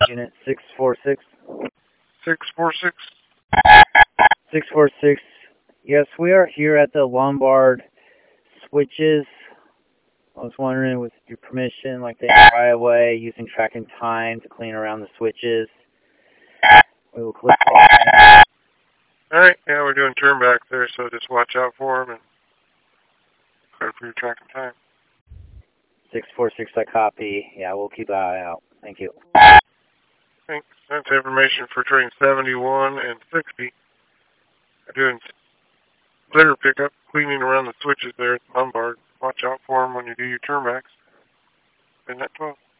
Unit 646. 646. 646. Yes, we are here at the Lombard switches. I was wondering, with your permission, like the right away, using track and time to clean around the switches. We will click off. Alright, yeah, we're doing turn back there, so just watch out for them and credit for your track and time. 646, I copy. Yeah, we'll keep an eye out. Thank you. Thanks. That's information for train 71 and 60. We're doing litter pickup, cleaning around the switches there at Lombard. Watch out for them when you do your turn backs. And that 12.